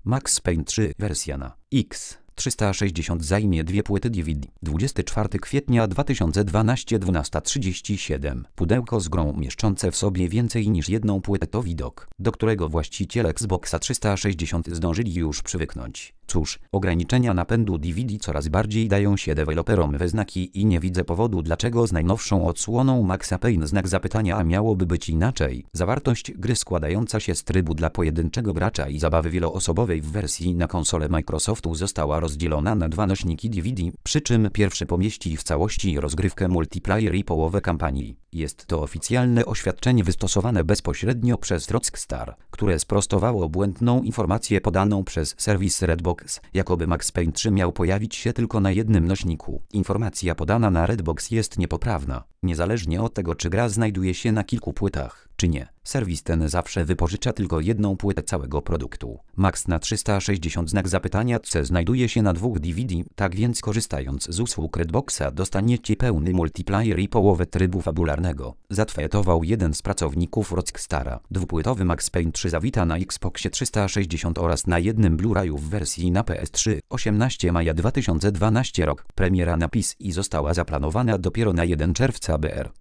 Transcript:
Max Payne 3 wersja na X360 zajmie 2 płyty DVD. 24 kwietnia 2012 12:37. Pudełko z grą mieszczące w sobie więcej niż jedną płytę to widok, do którego właściciele Xboxa 360 zdążyli już przywyknąć. Cóż, ograniczenia napędu DVD coraz bardziej dają się deweloperom we znaki i nie widzę powodu, dlaczego z najnowszą odsłoną Maxa Payne znak zapytania a miałoby być inaczej. Zawartość gry składająca się z trybu dla pojedynczego gracza i zabawy wieloosobowej w wersji na konsolę Microsoftu została rozdzielona na 2 nośniki DVD, przy czym pierwszy pomieści w całości rozgrywkę multiplayer i połowę kampanii. Jest to oficjalne oświadczenie wystosowane bezpośrednio przez Rockstar, które sprostowało błędną informację podaną przez serwis Redbox, jakoby Max Payne 3 miał pojawić się tylko na jednym nośniku. Informacja podana na Redbox jest niepoprawna, niezależnie od tego, czy gra znajduje się na kilku płytach, czy nie. Serwis ten zawsze wypożycza tylko jedną płytę całego produktu. Max na 360 znak zapytania C znajduje się na 2 DVD, tak więc korzystając z usług Redboxa dostaniecie pełny multiplayer i połowę trybu fabularnego, zatwetował jeden z pracowników Rockstara. Dwupłytowy Max Payne 3 zawita na Xboxie 360 oraz na jednym Blu-rayu w wersji na PS3. 18 maja 2012 rok. Premiera na PC i została zaplanowana dopiero na 1 czerwca br.